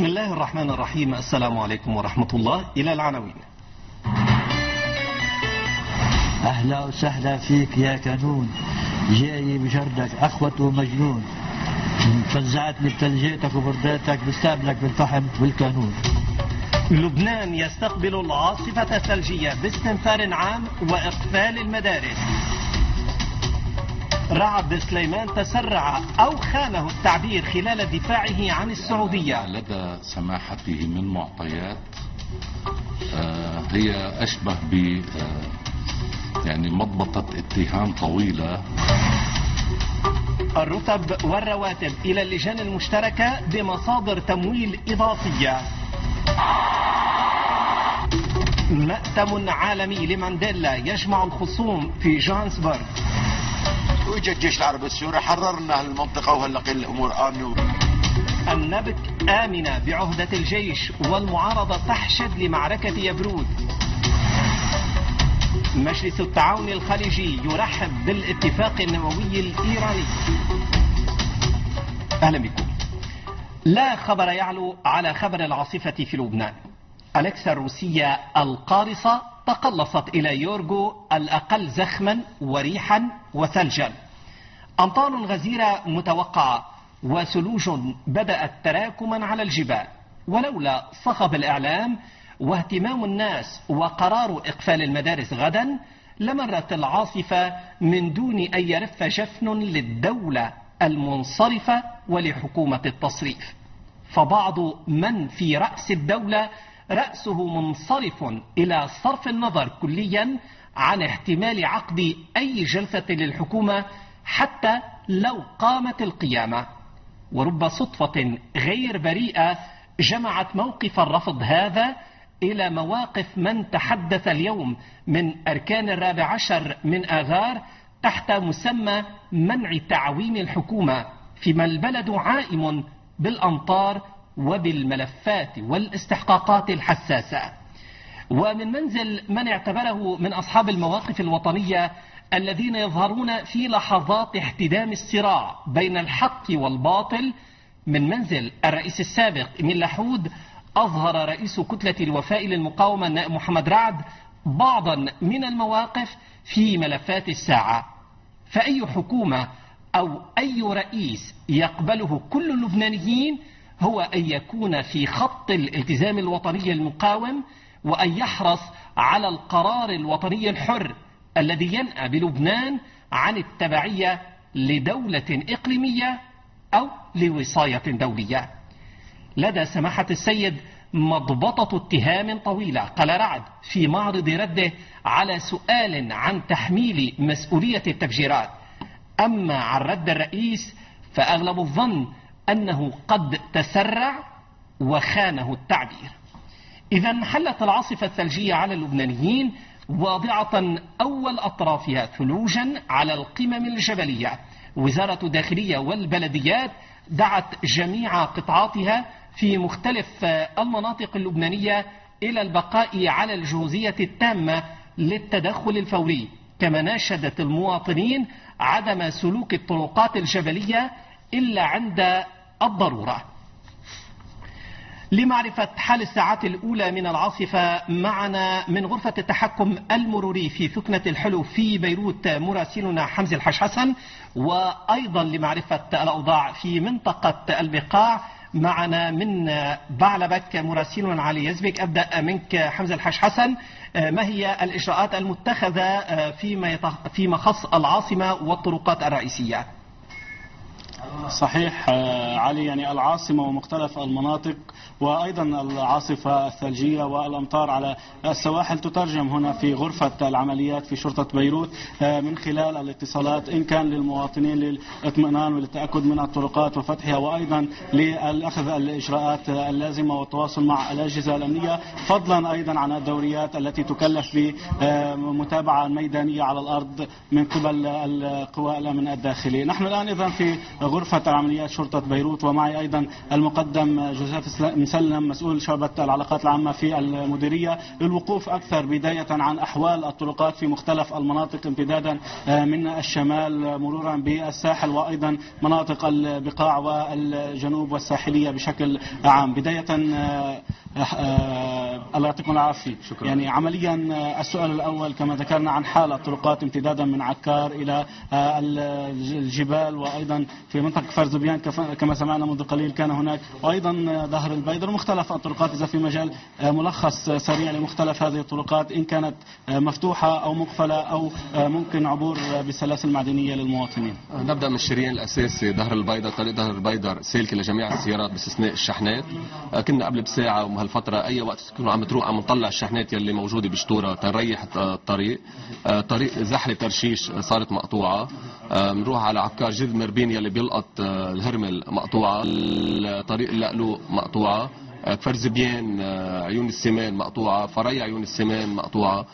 بسم الله الرحمن الرحيم. السلام عليكم ورحمة الله. إلى العناوين. أهلا وسهلا فيك يا كانون، جاي بجردك أخوة ومجنون، فزعتني بتلجيتك وبرديتك، بستقبلك بالفحم والكانون. لبنان يستقبل العاصفة الثلجية باستنفار عام وإقفال المدارس. رعد سليمان تسرع أو خانه التعبير خلال دفاعه عن السعودية. لدى سماحته من معطيات هي أشبه ب يعني مضبطة اتهام طويلة. الرتب والرواتب إلى اللجان المشتركة بمصادر تمويل إضافية. مأتم عالمي لمانديلا يجمع الخصوم في جوهانسبرغ. وجد الجيش العربي السوري، حررنا المنطقة وهلا الأمور آمنة. النبك آمنة بعهدة الجيش والمعارضة تحشد لمعركة يبرود. مجلس التعاون الخليجي يرحب بالاتفاق النووي الإيراني. أهلا بكم. لا خبر يعلو على خبر العاصفة في لبنان. أليكسا الروسية القارصة تقلصت إلى يورغو الأقل زخما وريحا وثلجا. أمطار غزيرة متوقعة وثلوج بدأت تراكما على الجبال، ولولا صخب الإعلام واهتمام الناس وقرار إقفال المدارس غدا لمرت العاصفة من دون أن يرف جفن للدولة المنصرفة ولحكومة التصريف. فبعض من في رأس الدولة رأسه منصرف إلى صرف النظر كليا عن احتمال عقد أي جلسة للحكومة حتى لو قامت القيامة. ورب صدفة غير بريئة جمعت موقف الرفض هذا إلى مواقف من تحدث اليوم من أركان 14 من آذار تحت مسمى منع تعويم الحكومة، فيما البلد عائم بالأمطار وبالملفات والاستحقاقات الحساسة. ومن منزل من اعتبره من أصحاب المواقف الوطنية الذين يظهرون في لحظات احتدام الصراع بين الحق والباطل، من منزل الرئيس السابق إمين لحود، أظهر رئيس كتلة الوفاء للمقاومة النائب محمد رعد بعضا من المواقف في ملفات الساعة. فأي حكومة أو أي رئيس يقبله كل اللبنانيين هو أن يكون في خط الالتزام الوطني المقاوم، وأن يحرص على القرار الوطني الحر الذي ينأى بلبنان عن التبعية لدولة إقليمية أو لوصاية دولية. لدى سماحة السيد مضبطة اتهام طويلة، قال رعد في معرض رده على سؤال عن تحميل مسؤولية التفجيرات. أما عن رد الرئيس فأغلب الظن أنه قد تسرع وخانه التعبير. إذا حلت العاصفة الثلجية على اللبنانيين واضعة أول أطرافها ثلوجا على القمم الجبلية. وزارة الداخلية والبلديات دعت جميع قطاعاتها في مختلف المناطق اللبنانية إلى البقاء على الجهوزية التامة للتدخل الفوري، كما ناشدت المواطنين عدم سلوك الطرقات الجبلية إلا عند الضرورة. لمعرفة حال الساعات الأولى من العاصفة معنا من غرفة التحكم المروري في ثكنة الحلو في بيروت مراسلنا حمزة الحاج حسن، وأيضا لمعرفة الأوضاع في منطقة البقاع معنا من بعلبك مراسلنا علي يزبك. أبدأ منك حمزة الحاج حسن، ما هي الإجراءات المتخذة فيما يخص العاصمة والطرقات الرئيسية؟ صحيح علي، يعني العاصمة ومختلف المناطق وأيضا العاصفة الثلجية والأمطار على السواحل تترجم هنا في غرفة العمليات في شرطة بيروت من خلال الاتصالات، إن كان للمواطنين للإطمئنان وللتأكد من الطرقات وفتحها، وأيضا للأخذ الإجراءات اللازمة والتواصل مع الأجهزة الأمنية، فضلا أيضا عن الدوريات التي تكلف بمتابعة ميدانية على الأرض من قبل القوى الأمن الداخلي. نحن الآن إذن في غرفة غرفة العمليات شرطة بيروت، ومعي أيضا المقدم جوزيف مسلم مسؤول شعبة العلاقات العامة في المديرية، للوقوف أكثر بداية عن أحوال الطرقات في مختلف المناطق امتدادا من الشمال مرورا بالساحل وأيضا مناطق البقاع والجنوب والساحلية بشكل عام. بداية الله يعطيكم العافية. يعني عمليا السؤال الأول كما ذكرنا عن حال الطرقات امتدادا من عكار إلى الجبال وأيضا في منطقة فرزبيان كما سمعنا منذ قليل كان هناك، وأيضا ظهر البيضر ومختلف الطرقات. إذا في مجال ملخص سريع لمختلف هذه الطرقات إن كانت مفتوحة أو مقفلة أو ممكن عبور بالسلاسل المعدنية للمواطنين. نبدأ من الشريان الأساسي ظهر البيضر. طريق ظهر البيضر سالكي لجميع السيارات باستثناء الشحنات. كنا قبل بساعة وهالفترة أي وقت تكونوا عم تروح عم نطلع الشحنات يلي موجودة بشطورة تنريح الطريق. طريق زحلة ترشيش صارت مقطوعة. بنروح على عكار جذب مربين يلي بيلقط الهرمل مقطوعة. الطريق اللقلوق مقطوعة. فرزبيان عيون السمان مقطوعة. فريا عيون السمان مقطوعة.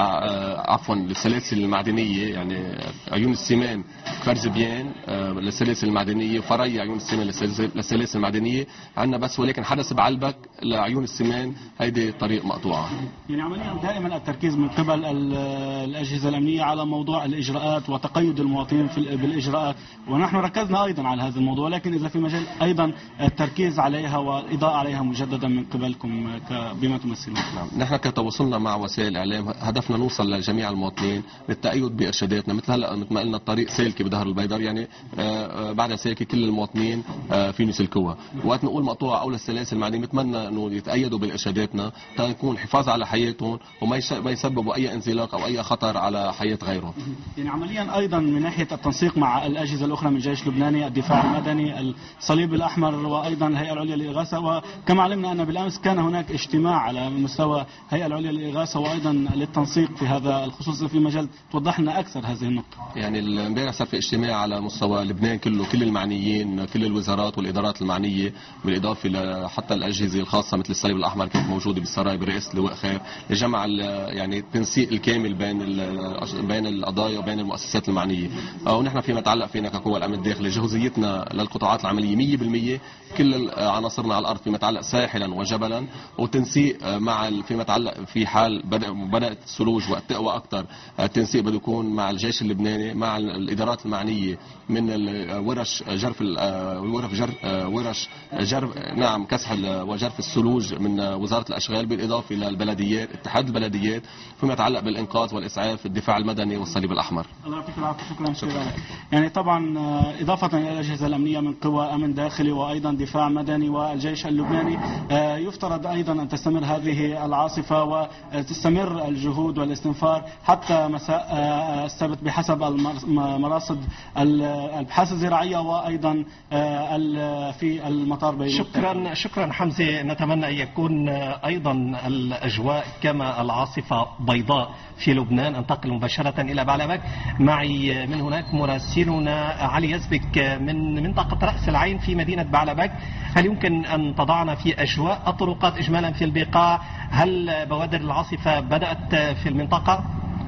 عفوا السلاسل المعدنية يعني عيون السمان فرزبيان للسلاسل المعدنية، فريا عيون السمان للسلاسل المعدنية عندنا بس، ولكن حدث بعلبك لعيون السمان هيدي طريق مقطوعة. يعني عمليا دائما التركيز من قبل الأجهزة الأمنية على موضوع الإجراءات وتقيد المواطنين بالإجراءات، ونحن ركزنا أيضا على هذا الموضوع، لكن إذا في مجال أيضا التركيز عليها والإضاءة عليها مجددا من قبلكم بما تمثلون. نعم. نحن كتواصلنا مع وسائل الإعلام هدفنا نوصل لجميع المواطنين للتأيد بإرشاداتنا. مثل هلا مثل ما قلنا الطريق سالكي بظهر البيضر، يعني بعد سالكي كل المواطنين فيهم يسلكوها. وقت نقول مقطوعة أو للسلاسل المعدنية بتمنى إنه يتأيدوا بالإرشاداتنا تكون حفاظ على حياتهم وما يسببوا أي انزلاق أو أي خطر على حياة غيرهم. يعني عمليا أيضا من ناحية التنسيق مع الأجهزة الأخرى من الجيش اللبناني، الدفاع المدني، الصليب الأحمر وأيضا الهيئة العليا للإغاثة، وكما علمنا أن بالأمس كان هناك اجتماع على مستوى الهيئة العليا للإغاثة وأيضا للتنسيق في هذا الخصوص. في مجال توضح لنا أكثر هذه النقطة. يعني امبارح صار في اجتماع على مستوى لبنان كله، كل المعنيين كل الوزارات والإدارات المعنية، بالإضافة حتى الأجهزة الخاصة مثل الصليب الأحمر كانت موجودة بالسراي برئاسة اللواء خير لجمع يعني التنسيق الكامل بين القضايا وبين المؤسسات المعنية. ونحن فيما يتعلق فينا كقوى الأمن الداخلي جهوزيتنا للقطاعات العملية 100%، كل عناصرنا على الأرض فيما يتعلق ساحلا وجبلا، وتنسيق مع فيما يتعلق في حال بدأت الثلوج والتقوى أكثر. التنسيق بده يكون مع الجيش اللبناني مع الإدارات المعنية من ورش جرف نعم كسح وجرف الثلوج من وزارة الأشغال، بالإضافة للبلديات اتحاد البلديات فيما يتعلق بالإنقاذ والإسعاف الدفاع المدني والصليب الأحمر. الله يعطيك العافية. شكرا. يعني طبعا إضافة إلى الأجهزة الأمنية من قوى أمن داخلي وأيضا دفاع مدني والجيش اللبناني، يفترض أيضا أن تستمر هذه العاصفة وتستمر الجهود والاستنفار حتى مساء السبت بحسب المراصد الابحاث الزراعيه وايضا في المطار بيروت. شكرا حمزه. نتمنى ان يكون ايضا الاجواء كما العاصفه بيضاء في لبنان. انتقل مباشره الى بعلبك. معي من هناك مراسلنا علي يزبك من منطقه راس العين في مدينه بعلبك. هل يمكن ان تضعنا في اجواء الطرقات اجمالا في البقاع؟ هل بوادر العاصفه بدات في المنطقه؟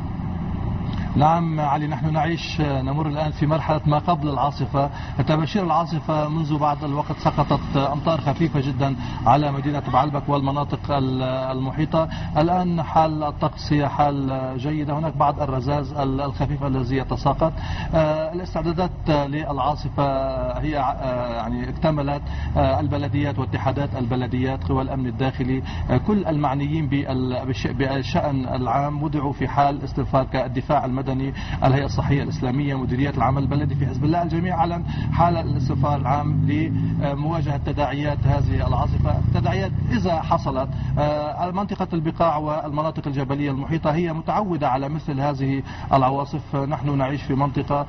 نعم علي، نحن نمر الآن في مرحلة ما قبل العاصفة. تباشير العاصفة منذ بعض الوقت سقطت أمطار خفيفة جدا على مدينة بعلبك والمناطق المحيطة. الآن حال الطقس هي حال جيدة، هناك بعض الرذاذ الخفيف الذي يتساقط. الاستعدادات للعاصفة هي يعني اكتملت البلديات واتحادات البلديات، قوى الأمن الداخلي، كل المعنيين بالشأن العام وضعوا في حال استنفار كالدفاع المدني، الهيئة الصحية الإسلامية، مديرية العمل البلدي في حزب الله. الجميع أعلن حالة الاستنفار العام لمواجهة تداعيات هذه العاصفة. التداعيات إذا حصلت، منطقة البقاع والمناطق الجبلية المحيطة هي متعودة على مثل هذه العواصف. نحن نعيش في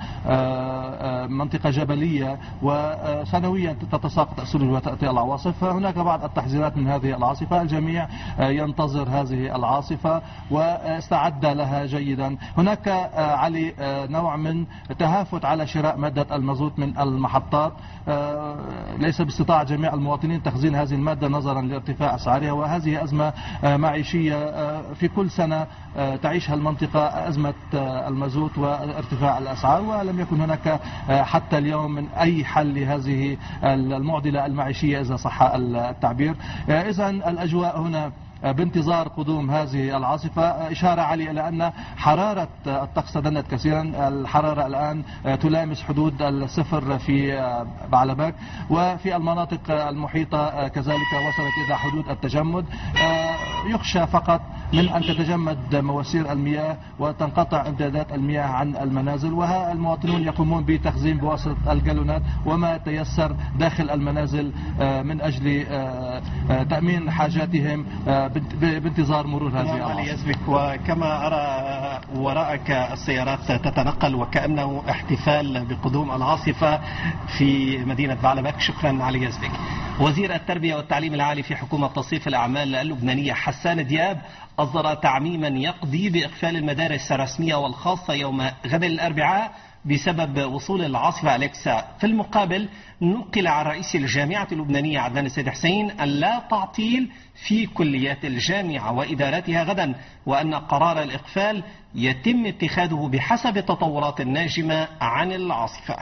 منطقة جبلية وسنويا تتساقط الثلوج وتأتي العواصف. هناك بعض التحذيرات من هذه العاصفة. الجميع ينتظر هذه العاصفة واستعد لها جيدا. هناك علي نوع من تهافت على شراء مادة المازوت من المحطات. ليس باستطاعة جميع المواطنين تخزين هذه المادة نظرا لارتفاع ارتفاع أسعارها، وهذه أزمة معيشية في كل سنة تعيشها المنطقة، أزمة المازوت وارتفاع الأسعار، ولم يكن هناك حتى اليوم من أي حل لهذه المعضلة المعيشية إذا صح التعبير. إذن الأجواء هنا بانتظار قدوم هذه العاصفة. إشارة عالية إلى أن حرارة الطقس تدنت كثيرا، الحرارة الآن تلامس حدود الصفر في بعلبك، وفي المناطق المحيطة كذلك وصلت إلى حدود التجمد. يخشى فقط من أن تتجمد مواسير المياه وتنقطع امدادات المياه عن المنازل، وها المواطنون يقومون بتخزين بواسطة الجالونات وما تيسر داخل المنازل من أجل تأمين حاجاتهم بانتظار مرور هذه العاصفة. وكما أرى وراءك السيارات تتنقل وكأنه احتفال بقدوم العاصفة في مدينة بعلبك. شكرا علي يزبك. وزير التربية والتعليم العالي في حكومة تصريف الأعمال اللبنانية حسان دياب أصدر تعميما يقضي بإقفال المدارس الرسمية والخاصة يوم غد الأربعاء بسبب وصول العاصفة أليكسا. في المقابل نقل عن رئيس الجامعة اللبنانية عدنان السيد حسين أن لا تعطيل في كليات الجامعة وإداراتها غدا، وأن قرار الإقفال يتم اتخاذه بحسب التطورات الناجمة عن العاصفة.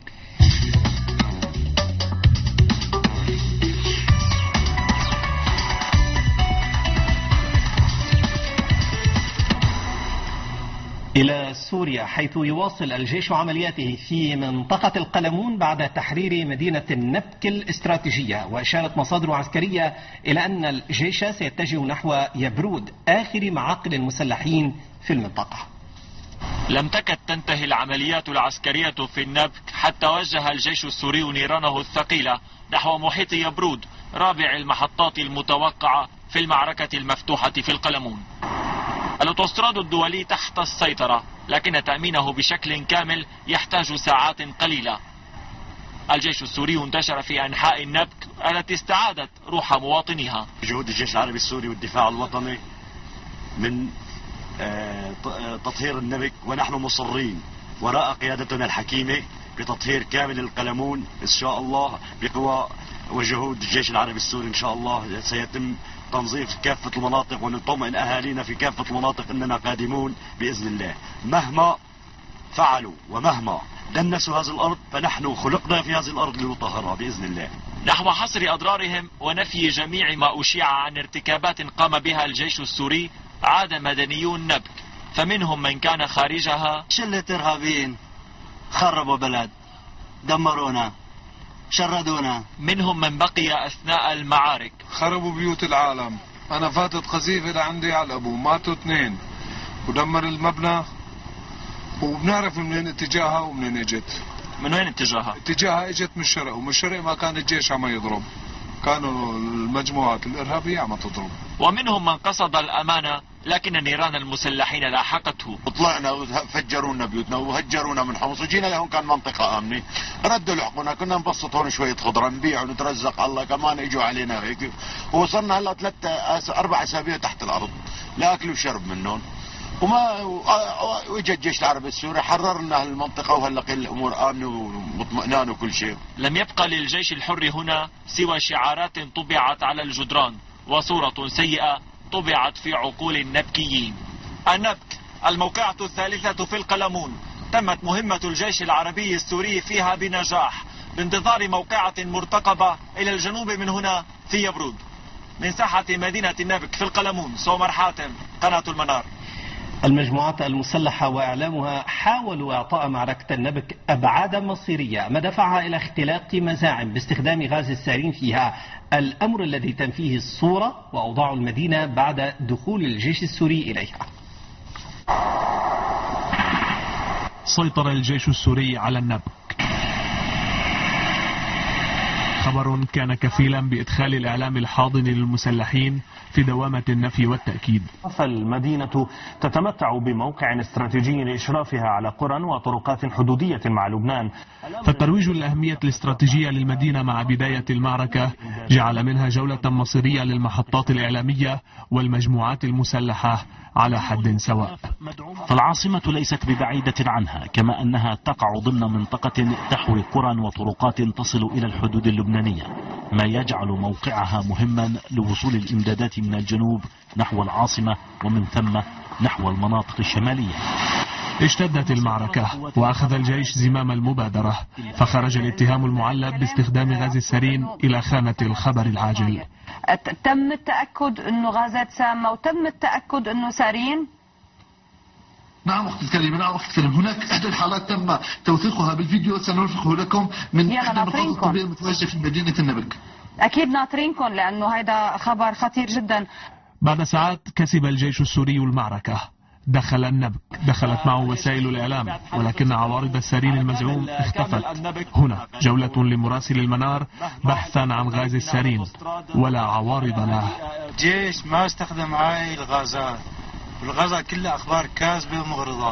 إلى سوريا، حيث يواصل الجيش عملياته في منطقة القلمون بعد تحرير مدينة النبك الاستراتيجية. وأشارت مصادر عسكرية إلى أن الجيش سيتجه نحو يبرود، آخر معاقل المسلحين في المنطقة. لم تكد تنتهي العمليات العسكرية في النبك حتى وجه الجيش السوري نيرانه الثقيلة نحو محيط يبرود، رابع المحطات المتوقعة في المعركة المفتوحة في القلمون. الأوتوستراد الدولي تحت السيطرة، لكن تأمينه بشكل كامل يحتاج ساعات قليلة. الجيش السوري انتشر في أنحاء النبك التي استعادت روح مواطنيها. جهود الجيش العربي السوري والدفاع الوطني من تطهير النبك، ونحن مصرين وراء قيادتنا الحكيمة بتطهير كامل القلمون إن شاء الله بقوى وجهود الجيش العربي السوري. إن شاء الله سيتم تنظيف كافة المناطق، ونطمئن أهالينا في كافة المناطق أننا قادمون بإذن الله. مهما فعلوا ومهما دنسوا هذه الأرض فنحن خلقنا في هذه الأرض لنطهرها بإذن الله. نحو حصر أضرارهم ونفي جميع ما أشيع عن ارتكابات قام بها الجيش السوري، عاد مدنيو النبك، فمنهم من كان خارجها. شلة إرهابيين خربوا بلد، دمرونا، شردونا. منهم من بقي أثناء المعارك. خربوا بيوت العالم. أنا فاتت قذيفة لعندي على الأبو، ماتوا 2 ودمر المبنى، وبنعرف منين اتجاهها ومنين اجت. من وين اتجاهها؟ اتجاهها اجت من الشرق، ومن الشرق ما كان الجيش عم يضرب، كانوا المجموعات الإرهابية عم تضرب. ومنهم من قصد الأمانة لكن نيران المسلحين لاحقته. طلعنا وفجرونا بيوتنا وهجرونا من حمص، وجينا لهون كان منطقة آمنة، ردوا لحقنا، كنا نبسط هون شوية خضرة نبيع ونترزق، الله كمان اجوا علينا هيك، ووصلنا هلا 3-4 أسابيع تحت الأرض لا أكل وشرب منهم. واجى الجيش العربي السوري حررنا المنطقة، وهلا الأمور آمنة ومطمئنان وكل شيء. لم يبقى للجيش الحر هنا سوى شعارات طبعت على الجدران وصورة سيئة طبعت في عقول النبكيين. النبك الموقعة الثالثة في القلمون، تمت مهمة الجيش العربي السوري فيها بنجاح بانتظار موقعة مرتقبة إلى الجنوب من هنا في يبرود. من ساحة مدينة النبك في القلمون، سومر حاتم، قناة المنار. المجموعات المسلحة وإعلامها حاولوا إعطاء معركة النبك أبعادا مصيرية، ما دفعها إلى اختلاق مزاعم باستخدام غاز السارين فيها، الأمر الذي تنفيه الصورة وأوضاع المدينة بعد دخول الجيش السوري إليها. سيطر الجيش السوري على النبك، خبر كان كفيلا بإدخال الإعلام الحاضن للمسلحين في دوامة النفي والتأكيد. فالمدينة تتمتع بموقع استراتيجي لإشرافها على قرى وطرقات حدودية مع لبنان، فالترويج الأهمية الاستراتيجية للمدينة مع بداية المعركة جعل منها جولة مصيرية للمحطات الإعلامية والمجموعات المسلحة على حد سواء. فالعاصمة ليست ببعيدة عنها، كما أنها تقع ضمن منطقة تحوي قرى وطرقات تصل إلى الحدود اللبنانية. اللبنانية، ما يجعل موقعها مهما لوصول الإمدادات من الجنوب نحو العاصمة ومن ثم نحو المناطق الشمالية. اشتدت المعركة وأخذ الجيش زمام المبادرة، فخرج الاتهام المعلب باستخدام غاز السرين إلى خانة الخبر العاجل. تم التأكد أنه غازات سامة وتم التأكد أنه سارين؟ نعم أخت الكريمة، نعم أخت الكريمة، هناك إحدى الحالات تم توثيقها بالفيديو، سنرفقه لكم من إحدى المقاطع الطبية المتواجدة في مدينة النبك. أكيد ناطرينكم لأنه هذا خبر خطير جدا. بعد ساعات كسب الجيش السوري المعركة، دخل النبك، دخلت معه وسائل الإعلام، ولكن عوارض السرين المزعوم اختفت. هنا جولة لمراسل المنار بحثا عن غاز السرين، ولا عوارض له. الجيش ما استخدم هاي الغازات، والغازات كلها أخبار كاذبة ومغرضة،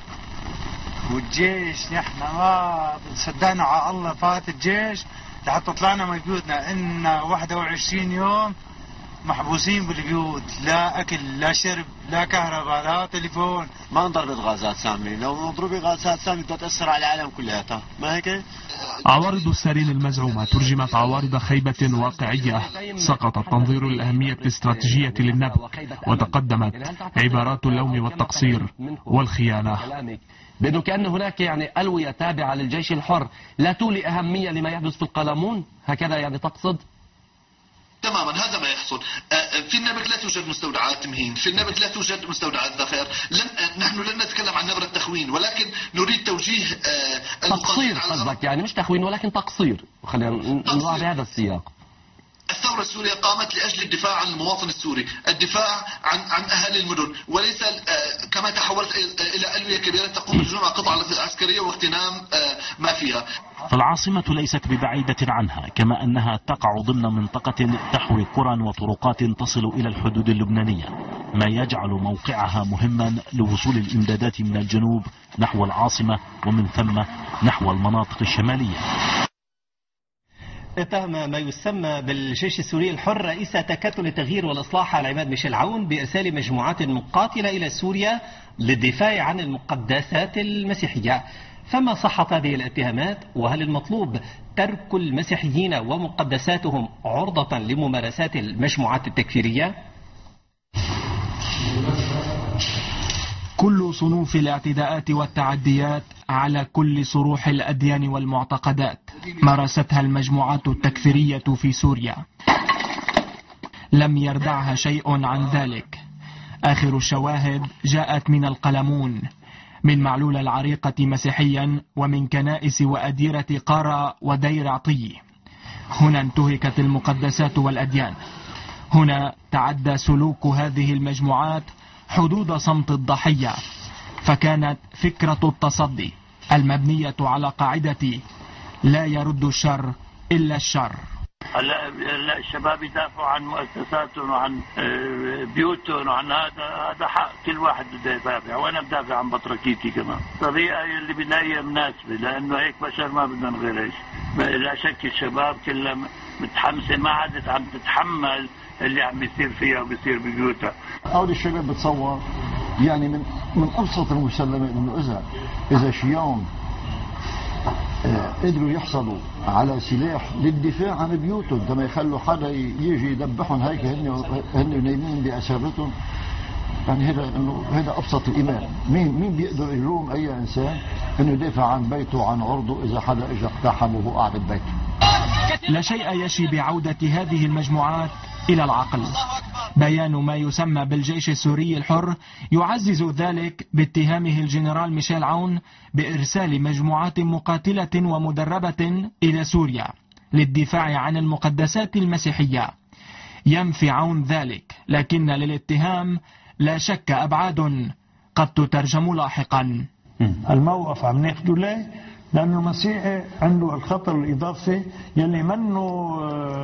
والجيش نحن ما صدقنا على الله فات الجيش لحتى طلعنا من بيوتنا. إن 21 يوم محبوسين بالبيوت، لا أكل لا شرب لا كهرباء لا تليفون. ما انضربت غازات سامة، لو نضرب غازات سامة بدها تأثر على العالم كلها، ما هيك؟ عوارض السرين المزعومة ترجمت عوارض خيبة واقعية. سقط التنظير الأهمية الاستراتيجية للنبك، وتقدمت عبارات اللوم والتقصير والخيانة. بأنه كأن هناك ألوية تابعة للجيش الحر لا تولي أهمية لما يحدث في القلمون، هكذا تقصد؟ تماما هذا ما يحصل. في النبك لا توجد مستودعات تمهين، في النبك لا توجد مستودعات ذخائر. نحن لن نتكلم عن نبرة تخوين، ولكن نريد توجيه تقصير قصدك، مش تخوين ولكن تقصير، خلينا نضع بهذا السياق. الثورة السورية قامت لأجل الدفاع عن المواطن السوري، الدفاع عن أهالي المدن، وليس كما تحولت إلى ألوية كبيرة تقوم بجمع قطع عسكرية واغتنام ما فيها. فالعاصمة ليست ببعيدة عنها، كما أنها تقع ضمن منطقة تحوي قرى وطرقات تصل إلى الحدود اللبنانية، ما يجعل موقعها مهما لوصول الإمدادات من الجنوب نحو العاصمة ومن ثم نحو المناطق الشمالية. اتهم ما يسمى بالجيش السوري الحر رئيس تكتل التغيير والإصلاح العماد ميشيل عون بإرسال مجموعات مقاتلة إلى سوريا للدفاع عن المقدسات المسيحية. فما صحة هذه الاتهامات؟ وهل المطلوب ترك المسيحيين ومقدساتهم عرضة لممارسات المجموعات التكفيرية؟ كل صنوف الاعتداءات والتعديات على كل صروح الأديان والمعتقدات مارستها المجموعات التكفيرية في سوريا، لم يردعها شيء عن ذلك. آخر الشواهد جاءت من القلمون، من معلول العريقة مسيحيا، ومن كنائس وأديرة قارة ودير عطي. هنا انتهكت المقدسات والأديان. هنا تعدى سلوك هذه المجموعات حدود صمت الضحية، فكانت فكرة التصدي المبنية على قاعدة لا يرد الشر إلا الشر. هلا الشباب يدافعوا عن مؤسساتهم وعن بيوتهم، وعن هذا حق كل واحد بده يدافع، وانا بدافع عن بطركيتي كمان. الطريقه اللي بنلاقيها مناسبه، لانه هيك بشر ما بدهم غير هيك. لا شك الشباب كلها متحمسه، ما عادت عم تتحمل اللي عم بيصير فيها وبيصير ببيوتها. هؤلاء الشباب بتصور من ابسط المسلمات انه اذا شيوم قدروا يحصلوا على سلاح للدفاع عن بيوتهم، لما يخلوا حدا يجي يذبحهم هيك هن نايمين بأسرتهم، هذا ابسط الايمان. مين بيقدر يلوم اي انسان انه يدافع عن بيته وعن عرضه اذا حدا اجى اقتحمه وهو قاعد ببيته؟ لا شيء يشي بعودة هذه المجموعات إلى العقل. بيان ما يسمى بالجيش السوري الحر يعزز ذلك باتهامه الجنرال ميشيل عون بإرسال مجموعات مقاتلة ومدربة إلى سوريا للدفاع عن المقدسات المسيحية. ينفي عون ذلك، لكن للاتهام لا شك أبعاد قد تترجم لاحقا. الموقف عم ناخده ليه؟ لأنه المسيحي عنده الخطر الإضافي يلي منه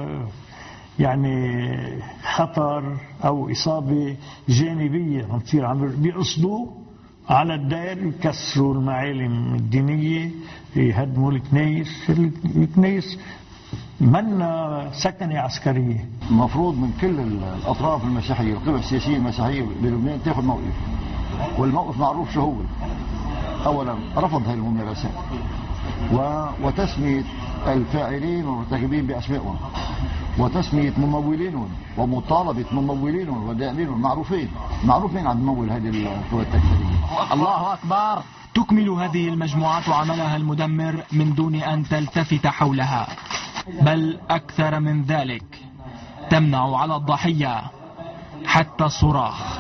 خطر أو إصابة جانبية بتصير عم بيقصدوا على الدائر، يكسروا المعالم الدينية، يهدموا الكنيس من سكنة عسكرية. المفروض من كل الأطراف المسيحية القوى السياسية المسيحية بلبنان تاخذ موقف، والموقف معروف شو هو. أولا رفض هذه الممارسات وتسمية الفاعلين والمرتكبين بأسمائهم وتسمية ممولينهم ومطالبة ممولينهم وداعمينهم معروف مين عم يمول هذه القوى التكفيرية. الله أكبر. تكمل هذه المجموعات عملها المدمر من دون أن تلتفت حولها، بل أكثر من ذلك تمنع على الضحية حتى الصراخ.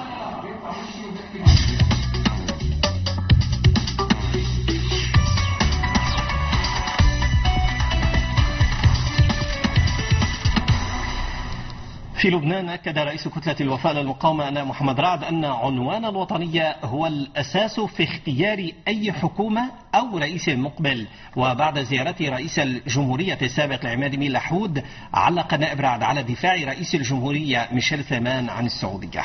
في لبنان أكد رئيس كتلة الوفاء للمقاومة أنا محمد رعد أن عنوان الوطنية هو الأساس في اختيار أي حكومة أو رئيس مقبل. وبعد زيارة رئيس الجمهورية السابق العماد أمين لحود، علق نائب رعد على دفاع رئيس الجمهورية ميشيل ثمان عن السعودية.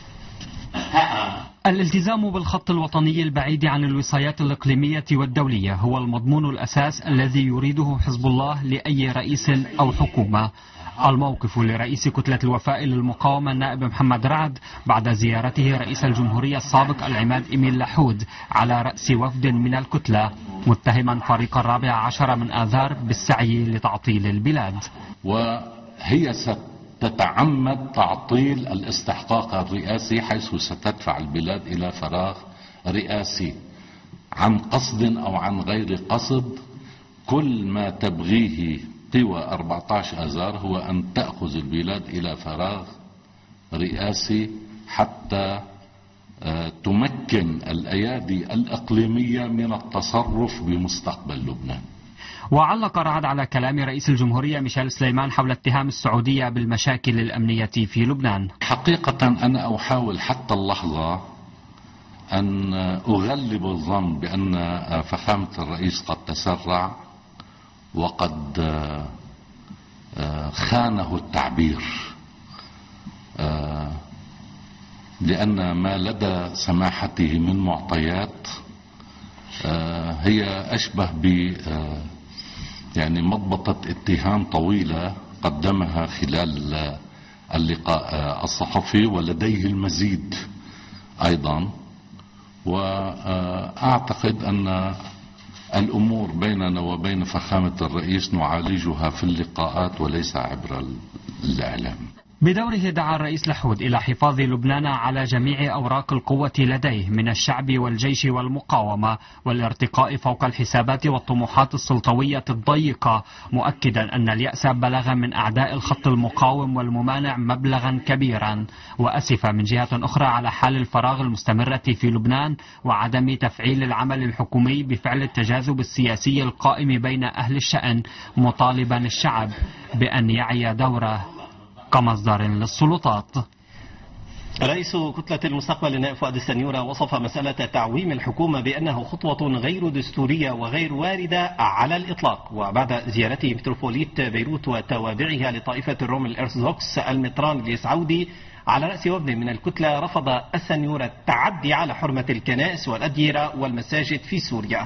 الالتزام بالخط الوطني البعيد عن الوصايات الإقليمية والدولية هو المضمون الأساس الذي يريده حزب الله لأي رئيس أو حكومة. الموقف لرئيس كتلة الوفاء للمقاومة النائب محمد رعد بعد زيارته رئيس الجمهورية السابق العماد أمين لحود على رأس وفد من الكتلة، متهما فريق 14 من آذار بالسعي لتعطيل البلاد. وهي ستتعمد تعطيل الاستحقاق الرئاسي، حيث ستدفع البلاد إلى فراغ رئاسي عن قصد أو عن غير قصد. كل ما تبغيه قوى 14 آذار هو أن تأخذ البلاد إلى فراغ رئاسي حتى تمكن الأيادي الإقليمية من التصرف بمستقبل لبنان. وعلق رعد على كلام رئيس الجمهورية ميشيل سليمان حول اتهام السعودية بالمشاكل الأمنية في لبنان. حقيقة أنا أحاول حتى اللحظة أن أغلب الظن بأن فخامة الرئيس قد تسرع وقد خانه التعبير، لأن ما لدى سماحته من معطيات هي أشبه ب يعني مضبطة اتهام طويلة قدمها خلال اللقاء الصحفي، ولديه المزيد أيضا. وأعتقد أن الأمور بيننا وبين فخامة الرئيس نعالجها في اللقاءات وليس عبر الإعلام. بدوره دعا الرئيس لحود إلى حفاظ لبنان على جميع أوراق القوة لديه من الشعب والجيش والمقاومة، والارتقاء فوق الحسابات والطموحات السلطوية الضيقة، مؤكدا أن اليأس بلغ من أعداء الخط المقاوم والممانع مبلغا كبيرا. وأسف من جهة أخرى على حال الفراغ المستمرة في لبنان وعدم تفعيل العمل الحكومي بفعل التجاذب السياسي القائم بين أهل الشأن، مطالبا الشعب بأن يعي دوره كمصدر للسلطات. رئيس كتلة المستقبل النائب فؤاد السنيورة وصف مسألة تعويم الحكومة بأنه خطوة غير دستورية وغير واردة على الإطلاق. وبعد زيارته متروبوليت بيروت وتوابعها لطائفة الروم الأرثوذكس المطران اليسعودي على رأس وفد من الكتلة، رفض السنيورة التعدي على حرمة الكنائس والأديرة والمساجد في سوريا.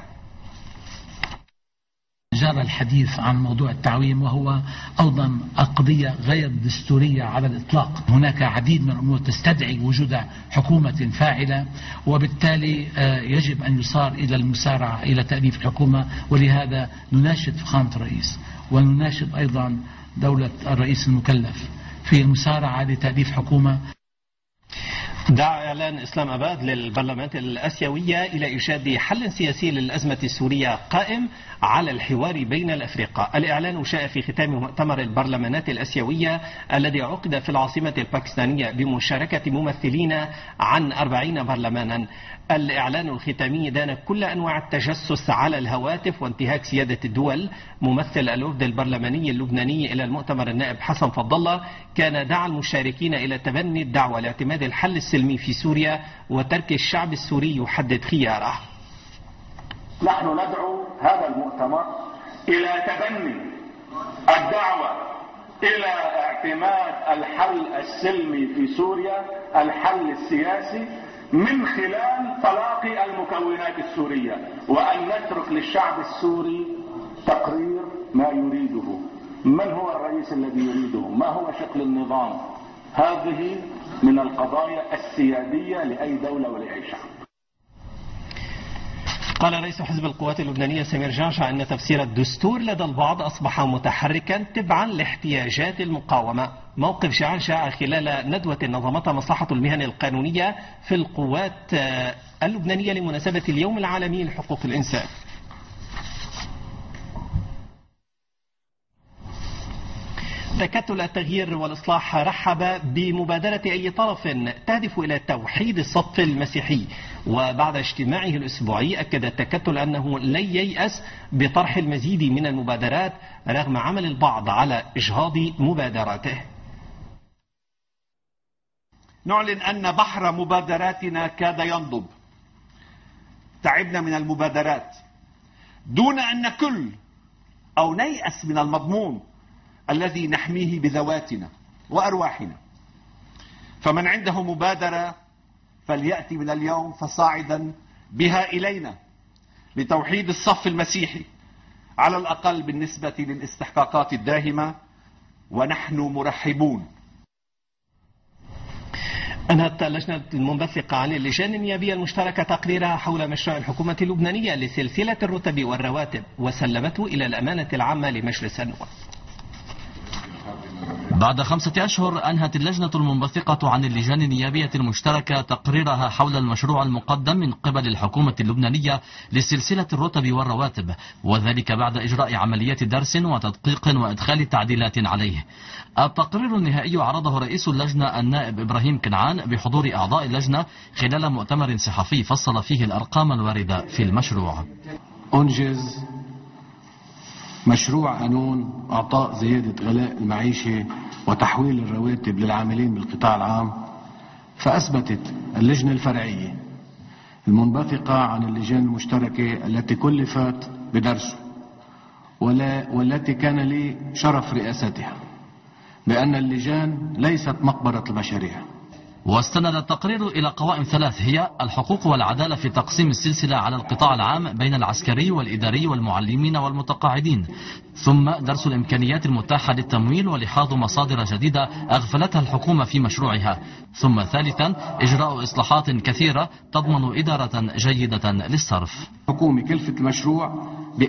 جرى الحديث عن موضوع التعويم، وهو أيضا قضية غير دستورية على الإطلاق. هناك عديد من الأمور تستدعي وجود حكومة فاعلة، وبالتالي يجب أن يصار إلى المسارعة إلى تأليف الحكومة. ولهذا نناشد فخامة الرئيس ونناشد أيضا دولة الرئيس المكلف في المسارعة لتأليف حكومة. دعا إعلان إسلام أباد للبرلمانات الآسيوية إلى إيجاد حل سياسي للأزمة السورية قائم على الحوار بين الأفرقاء. الإعلان شاء في ختام مؤتمر البرلمانات الآسيوية الذي عقد في العاصمة الباكستانية بمشاركة ممثلين عن 40 برلمانا. الإعلان الختامي دان كل أنواع التجسس على الهواتف وانتهاك سيادة الدول. ممثل الوفد البرلماني اللبناني إلى المؤتمر النائب حسن فضل الله كان دعا المشاركين إلى تبني الدعوة لاعتماد الحل السلمي في سوريا وترك الشعب السوري يحدد خياره. نحن ندعو هذا المؤتمر إلى تبني الدعوة إلى اعتماد الحل السلمي في سوريا، الحل السياسي، من خلال تلاقي المكونات السورية، وأن نترك للشعب السوري تقرير ما يريده. من هو الرئيس الذي يريده؟ ما هو شكل النظام؟ هذه من القضايا السيادية لأي دولة ولأي شعب. قال رئيس حزب القوات اللبنانية سمير جعجع أن تفسير الدستور لدى البعض أصبح متحركا تبعا لاحتياجات المقاومة. موقف جعجع خلال ندوة نظمتها مصلحة المهن القانونية في القوات اللبنانية لمناسبة اليوم العالمي لحقوق الإنسان. تكتل التغيير والإصلاح رحب بمبادرة أي طرف تهدف إلى توحيد الصف المسيحي، وبعد اجتماعه الأسبوعي أكد التكتل أنه لن ييأس بطرح المزيد من المبادرات رغم عمل البعض على إجهاض مبادراته. نعلن أن بحر مبادراتنا كاد ينضب. تعبنا من المبادرات دون أن نكل أو نيأس من المضمون الذي نحميه بذواتنا وأرواحنا. فمن عنده مبادرة فليأتي من اليوم فصاعدا بها إلينا لتوحيد الصف المسيحي على الأقل بالنسبة للاستحقاقات الداهمة، ونحن مرحبون. أنهت اللجنة المنبثقة عن اللجان النيابية المشتركة تقريرها حول مشروع الحكومة اللبنانية لسلسلة الرتب والرواتب وسلمته إلى الأمانة العامة لمجلس النواب. بعد 5 أشهر أنهت اللجنة المنبثقة عن اللجان النيابية المشتركة تقريرها حول المشروع المقدم من قبل الحكومة اللبنانية لسلسلة الرتب والرواتب، وذلك بعد إجراء عملية درس وتدقيق وإدخال تعديلات عليه. التقرير النهائي عرضه رئيس اللجنة النائب إبراهيم كنعان بحضور أعضاء اللجنة خلال مؤتمر صحفي فصل فيه الأرقام الواردة في المشروع. أنجز مشروع قانون إعطاء زيادة غلاء المعيشة وتحويل الرواتب للعاملين بالقطاع العام، فأثبتت اللجنة الفرعية المنبثقة عن اللجان المشتركة التي كلفت بدرسه والتي كان لي شرف رئاستها بأن اللجان ليست مقبرة المشاريع. واستند التقرير إلى قوائم 3 هي الحقوق والعدالة في تقسيم السلسلة على القطاع العام بين العسكري والإداري والمعلمين والمتقاعدين، ثم درس الإمكانيات المتاحة للتمويل ولحاظ مصادر جديدة أغفلتها الحكومة في مشروعها، ثم ثالثا إجراء إصلاحات كثيرة تضمن إدارة جيدة للصرف. الحكومة كلفت المشروع ب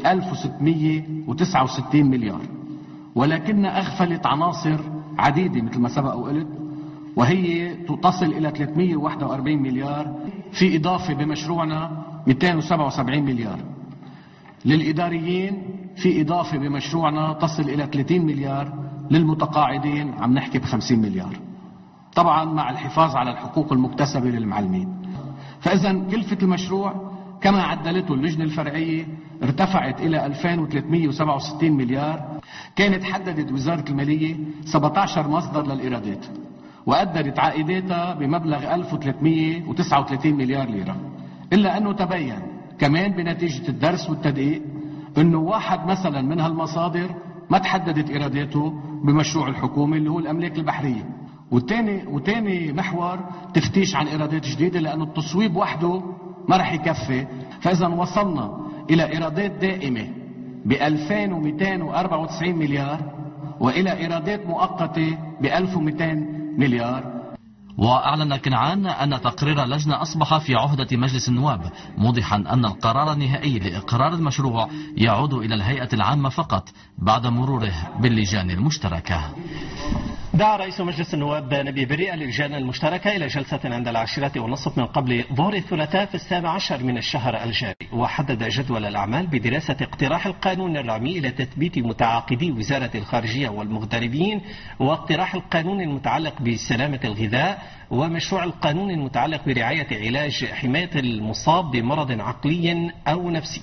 1669 مليار، ولكن أغفلت عناصر عديدة مثل ما سبق وقلت، وهي تصل إلى 341 مليار، في إضافة بمشروعنا 277 مليار. للإداريين في إضافة بمشروعنا تصل إلى 30 مليار، للمتقاعدين عم نحكي ب50 مليار، طبعا مع الحفاظ على الحقوق المكتسبة للمعلمين. فإذا كلفة المشروع كما عدلته اللجنة الفرعية ارتفعت إلى 2367 مليار. كانت حددت وزارة المالية 17 مصدر للإيرادات وقدرت عائداتها بمبلغ 1339 مليار ليرة، إلا أنه تبين كمان بنتيجة الدرس والتدقيق أنه واحد مثلا من هالمصادر ما تحددت إيراداته بمشروع الحكومة اللي هو الأملاك البحرية، وتاني محور تفتيش عن إيرادات جديدة، لأنه التصويب وحده ما رح يكفي. فإذا وصلنا إلى إيرادات دائمة ب 2294 مليار وإلى إيرادات مؤقتة ب 1200 مليار. وأعلن كنعان أن تقرير اللجنة أصبح في عهدة مجلس النواب، موضحا أن القرار النهائي لإقرار المشروع يعود إلى الهيئة العامة فقط بعد مروره باللجان المشتركة. دعا رئيس مجلس النواب نبي برئة للجان المشتركة إلى جلسة عند 10:30 من قبل ظهر الثلاثاء في 17 من الشهر الجاري، وحدد جدول الأعمال بدراسة اقتراح القانون الرامي إلى تثبيت متعاقدي وزارة الخارجية والمغتربين، واقتراح القانون المتعلق بسلامة الغذاء، ومشروع القانون المتعلق برعاية علاج حماية المصاب بمرض عقلي أو نفسي.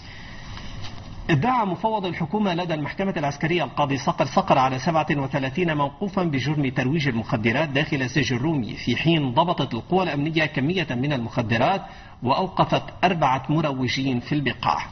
ادعى مفوض الحكومة لدى المحكمة العسكرية القاضي صقر على 37 موقوفا بجرم ترويج المخدرات داخل سجن رومي، في حين ضبطت القوى الأمنية كمية من المخدرات وأوقفت 4 مروجين في البقاع.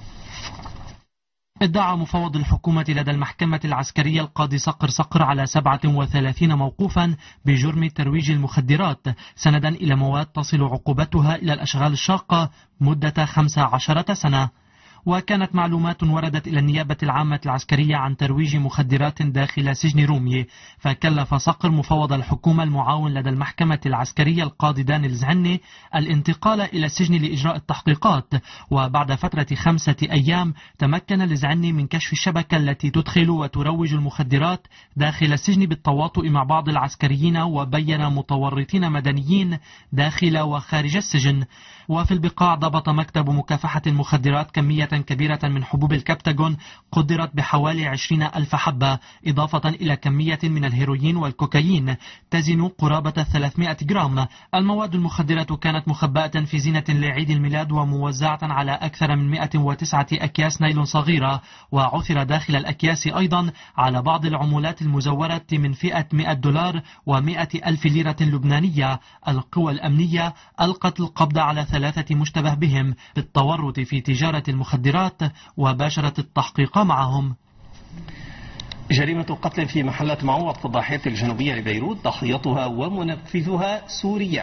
ادعى مفوض الحكومة لدى المحكمة العسكرية القاضي صقر على 37 موقوفا بجرم ترويج المخدرات، سندا إلى مواد تصل عقوبتها إلى الأشغال الشاقة مدة 15 سنة. وكانت معلومات وردت إلى النيابة العامة العسكرية عن ترويج مخدرات داخل سجن رومية، فكلف صقر مفوض الحكومة المعاون لدى المحكمة العسكرية القاضي دانيال زعني الانتقال إلى السجن لإجراء التحقيقات. وبعد فترة 5 أيام تمكن الزعني من كشف الشبكة التي تدخل وتروج المخدرات داخل السجن بالتواطؤ مع بعض العسكريين، وبين متورطين مدنيين داخل وخارج السجن. وفي البقاع ضبط مكتب مكافحة المخدرات كمية كبيرة من حبوب الكبتاجون قدرت بحوالي 20,000 حبة، إضافة إلى كمية من الهيروين والكوكايين تزن قرابة 300 جرام. المواد المخدرة كانت مخبأة في زينة لعيد الميلاد وموزعة على أكثر من 109 أكياس نايلون صغيرة، وعثر داخل الأكياس أيضا على بعض العملات المزورة من فئة $100 و100,000 ليرة لبنانية. القوى الأمنية ألقت القبض على 3 مشتبه بهم بالتورط في تجارة المخدرات وباشرت التحقيق معهم. جريمة قتل في محلات معوض في الضاحية الجنوبية لبيروت، ضحيتها ومنفذها سوريا.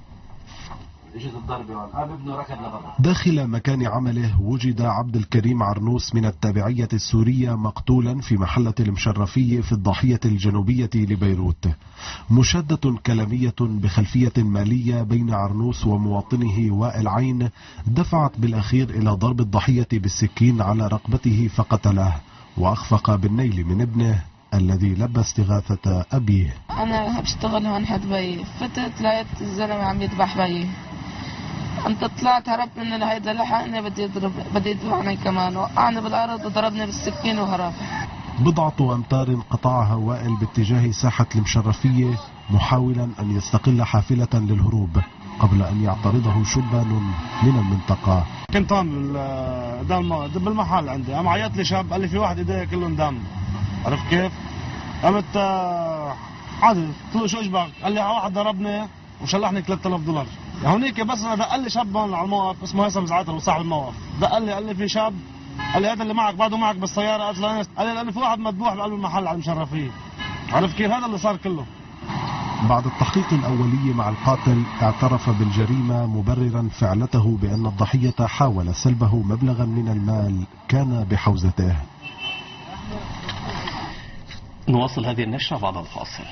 داخل مكان عمله وجد عبد الكريم عرنوس من التابعية السورية مقتولا في محلة المشرفية في الضاحية الجنوبية لبيروت. مشادة كلامية بخلفية مالية بين عرنوس ومواطنه وائل عين دفعت بالأخير إلى ضرب الضحية بالسكين على رقبته فقتله، وأخفق بالنيل من ابنه الذي لبى استغاثة أبيه. أنا بشتغل هون حد بيي، فتت لقيت الزلمة عم يذبح بيي، أنت طلعت هربت من هيدا لحقني بدي يذبحني كمان، وقعني بالأرض وضربني بالسكين وهرب. بضعة أمتار قطعها وائل باتجاه ساحة المشرفية محاولا أن يستقل حافلة للهروب قبل أن يعترضه شبان من المنطقة. كنت هون بالمحل عندي، قام عيط لي شاب قال لي في واحد ايديه كلهم دم، عرفت كيف؟ قمت عادي قلت له شو اشبك؟ قال لي واحد ضربني وشلحني $3,000. هونيك بس دق لي شاب هون على الموقف اسمه هيثم زعتر صاحب الموقف، دق لي قال لي في شاب، قال لي هذا اللي معك بعده معك بالسياره، قال لي في واحد مذبوح بقلب المحل على المشرفيه. عرفت كيف؟ هذا اللي صار كله. بعد التحقيق الأولي مع القاتل اعترف بالجريمة مبررا فعلته بأن الضحية حاول سلبه مبلغا من المال كان بحوزته. نواصل هذه النشرة بعد الفاصل.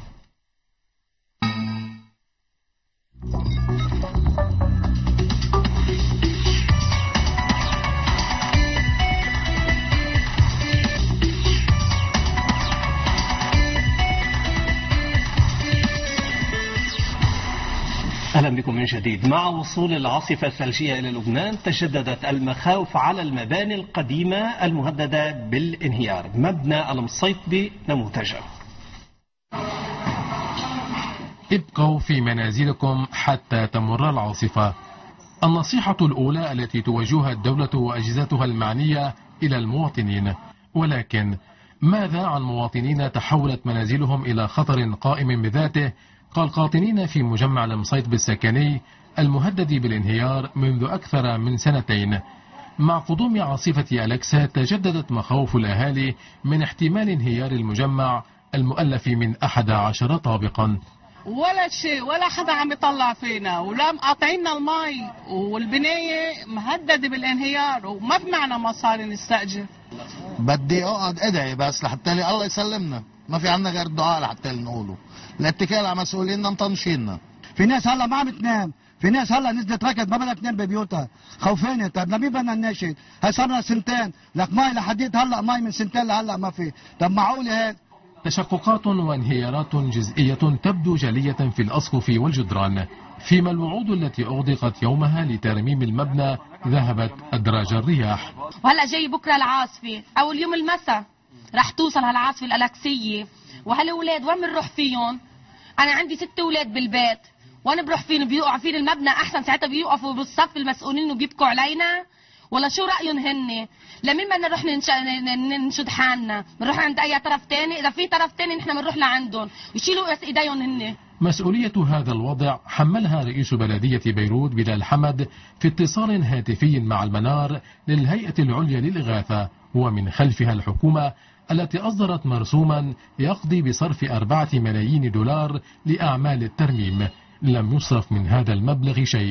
أهلا بكم من جديد. مع وصول العاصفة الثلجية إلى لبنان تشددت المخاوف على المباني القديمة المهددة بالانهيار. مبنى المصيطبي نموذجه. ابقوا في منازلكم حتى تمر العاصفة. النصيحة الأولى التي توجهها الدولة وأجهزتها المعنية إلى المواطنين. ولكن ماذا عن مواطنين تحولت منازلهم إلى خطر قائم بذاته كالقاطنين في مجمع المصيطبي السكني المهدد بالانهيار منذ أكثر من 2 سنين؟ مع قدوم عاصفة أليكسا تجددت مخاوف الأهالي من احتمال انهيار المجمع المؤلف من 11 طابقا. ولا شيء، ولا حدا عم يطلع فينا، ولا مقاطعينا المي، والبناية مهددة بالانهيار وما في معنا مصاري نستأجر. بدي اقعد ادعي بس لحتى لي الله يسلمنا، ما في عنا غير الدعاء لحتى نقوله، الاتكال على مسؤوليننا مطنشيننا. في ناس هلا ما عم تنام، في ناس هلا نزلت ركض ما بدها تنام ببيوتها، خوفانة. طيب لمين بدنا نناشد؟ هي صار لنا 2 سنين، لك مي لحديت هلا مي من 2 سنين لهلا ما في، طب معقولة هيك؟ تشققات وانهيارات جزئية تبدو جلية في الأسقف والجدران، فيما الوعود التي أغدقت يومها لترميم المبنى ذهبت أدراج الرياح. وهلا جاي بكرة العاصفة أو اليوم المساء رح توصل هالعاصفة الألكسية، وهالأولاد وين بنروح فيهم؟ أنا عندي 6 أولاد بالبيت، وين بروح فيهم؟ بيوقعوا فين المبنى أحسن، ساعتها بيوقفوا بالصف المسؤولين وبيبكوا علينا، ولا شو رأيهم هن؟ لمين بدنا نروح ننشد حالنا؟ بنروح عند أي طرف تاني؟ إذا في طرف تاني نحن بنروح لعندهم ويشيلوا إيديهم هن. مسؤولية هذا الوضع حملها رئيس بلدية بيروت بلال حمد في اتصال هاتفي مع المنار للهيئة العليا للإغاثة، ومن خلفها الحكومة التي أصدرت مرسوما يقضي بصرف 4 ملايين دولار لأعمال الترميم. لم يصرف من هذا المبلغ شيء.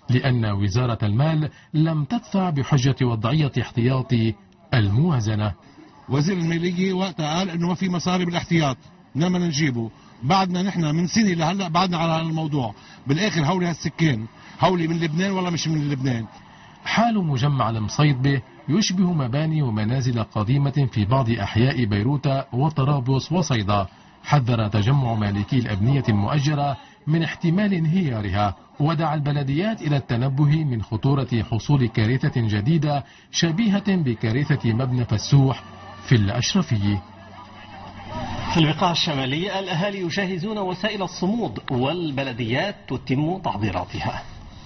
لأن وزارة المال لم تدفع بحجة وضعية احتياطي الموازنة. وزير المالية وقتها قال انه ما في مصاري بالاحتياط لما نجيبه، بعدنا نحن من سنة لهلا بعدنا على هذا الموضوع. بالاخر هولي هالسكان هولي من لبنان ولا مش من لبنان. حال مجمع المصيدبة يشبه مباني ومنازل قديمة في بعض أحياء بيروت وطرابلس وصيدا. حذر تجمع مالكي الأبنية المؤجرة من احتمال انهيارها، ودعا البلديات إلى التنبه من خطورة حصول كارثة جديدة شبيهة بكارثة مبنى فسوح في الأشرفية. في البقاع الشمالية الأهالي يجهزون وسائل الصمود والبلديات تتم تحضيراتها.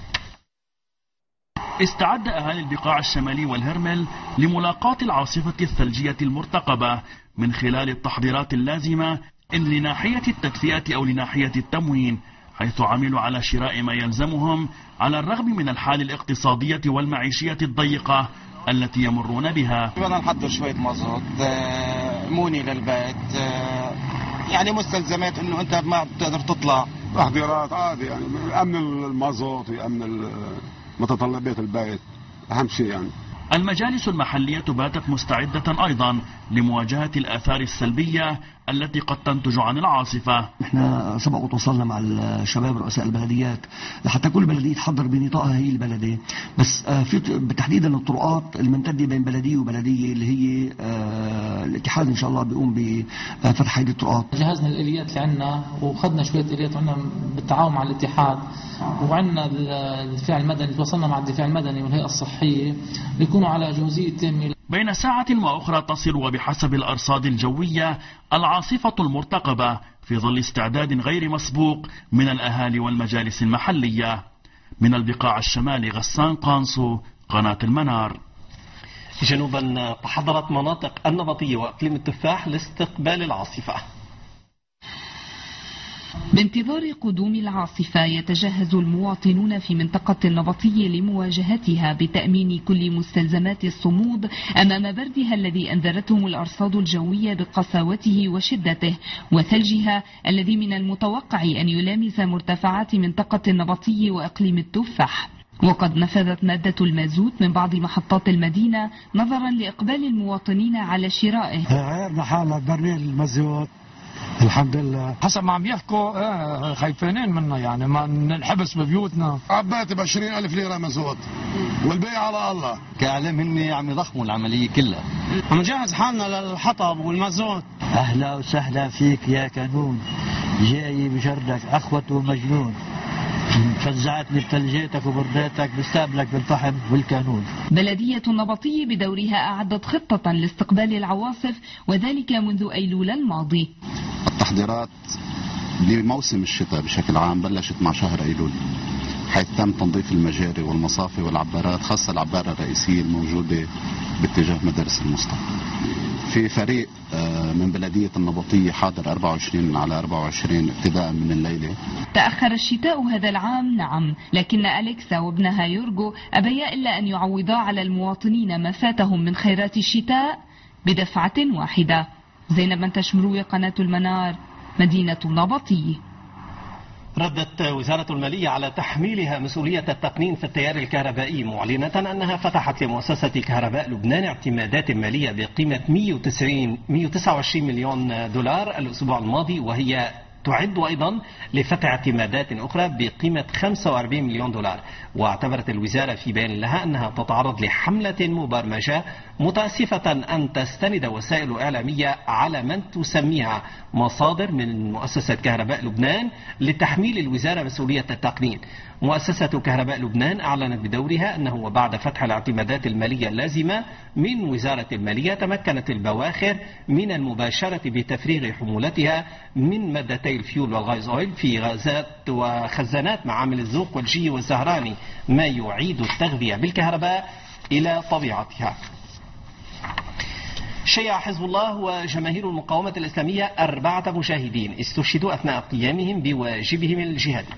استعد أهالي البقاع الشمالي والهرمل لملاقاة العاصفة الثلجية المرتقبة من خلال التحضيرات اللازمة إن لناحية التدفئة أو لناحية التموين، حيث عملوا على شراء ما يلزمهم على الرغم من الحال الاقتصادية والمعيشية الضيقة التي يمرون بها. بدنا نحضر شوية مازوت، موني للبيت، يعني مستلزمات انه انت ما بتقدر تطلع. تحضيرات عادي يعني امن المازوت وامن متطلبات البيت اهم شيء يعني. المجالس المحلية باتت مستعدة أيضا لمواجهة الآثار السلبية التي قد تنتج عن العاصفة. احنا سبق وتواصلنا مع الشباب رؤساء البلديات لحتى كل بلدية تحضر بنطاقها هي البلدية، بس في تحديدا الطرقات الممتدة بين بلدية وبلدية اللي هي الاتحاد ان شاء الله بيقوم بفتح هذه الطرقات. جهزنا الآليات اللي عندنا وخدنا شوية آليات عندنا بالتعاون مع الاتحاد، وعندنا الدفاع المدني، تواصلنا مع الدفاع المدني والهيئة الصحية بيكونوا على جوزية تامة. بين ساعة وأخرى تصل وبحسب الأرصاد الجوية العاصفة المرتقبة في ظل استعداد غير مسبوق من الأهالي والمجالس المحلية. من البقاع الشمالي غسان قانصو، قناة المنار. جنوبا تحضرت مناطق النبطية وأقليم التفاح لاستقبال العاصفة. بانتظار قدوم العاصفة يتجهز المواطنون في منطقة النبطية لمواجهتها بتأمين كل مستلزمات الصمود أمام بردها الذي أنذرتهم الأرصاد الجوية بقساوته وشدته وثلجها الذي من المتوقع أن يلامس مرتفعات منطقة النبطية وإقليم التفاح. وقد نفذت مادة المازوت من بعض محطات المدينة نظرا لإقبال المواطنين على شرائه. غيرنا حالة برميل المازوت الحمد لله، حسب ما عم يحكوا خايفين منا، يعني ما ننحبس ببيوتنا. عباتي ب 20,000 ليرة مازوت والبيع على الله. كاعلام هن عم يضخموا العملية كلها. عم نجهز حالنا للحطب والمازوت. أهلا وسهلا فيك يا كانون، جاي بجردك أخوة ومجنون، فزعتني بثلجاتك وبرداتك، بستقبلك بالفحم والكانون. بلدية النبطية بدورها أعدت خطة لاستقبال العواصف وذلك منذ أيلول الماضي. التحضيرات لموسم الشتاء بشكل عام بلشت مع شهر أيلول، حيث تم تنظيف المجاري والمصافي والعبارات، خاصة العبارة الرئيسية الموجودة باتجاه مدارس المصطفى. في فريق من بلدية النبطية حاضر 24/24 ابتداء من الليلة. تأخر الشتاء هذا العام نعم، لكن أليكسا وابنها يورغو أبيا إلا أن يعوضا على المواطنين ما فاتهم من خيرات الشتاء بدفعة واحدة. زينب منتشمروي، قناة المنار، مدينة النبطية. ردت وزارة المالية على تحميلها مسؤولية التقنين في التيار الكهربائي، معلنة أنها فتحت لمؤسسة كهرباء لبنان اعتمادات مالية بقيمة 129 مليون دولار الأسبوع الماضي، وهي تعد أيضا لفتح اعتمادات أخرى بقيمة 45 مليون دولار. واعتبرت الوزارة في بيان لها أنها تتعرض لحملة مبرمجة، متأسفة أن تستند وسائل إعلامية على من تسميها مصادر من مؤسسة كهرباء لبنان لتحميل الوزارة مسؤولية التقنين. مؤسسة كهرباء لبنان أعلنت بدورها أنه وبعد فتح الاعتمادات المالية اللازمة من وزارة المالية تمكنت البواخر من المباشرة بتفريغ حمولتها من مادتي الفيول والغاز أويل في غازات وخزانات معامل الزوق والجي والزهراني، ما يعيد التغذية بالكهرباء إلى طبيعتها. شيع حزب الله وجماهير المقاومة الإسلامية 4 مجاهدين استشهدوا أثناء قيامهم بواجبهم الجهادي.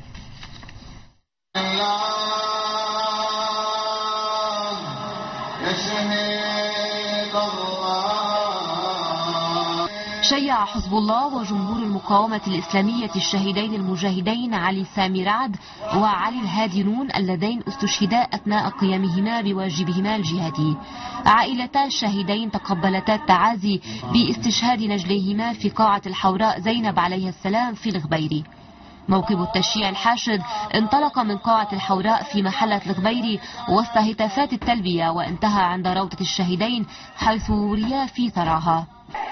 شيع حزب الله وجمهور المقاومة الإسلامية الشهيدين المجاهدين علي سامي رعد وعلي الهادي نون اللذين استشهدا أثناء قيامهما بواجبهما الجهادي. عائلتا الشهيدين تقبلتا التعازي باستشهاد نجليهما في قاعة الحوراء زينب عليها السلام في الغبيري. موكب التشييع الحاشد انطلق من قاعة الحوراء في محلة الغبيري وسط هتافات التلبية، وانتهى عند روضة الشهيدين حيث وريا في ثراها.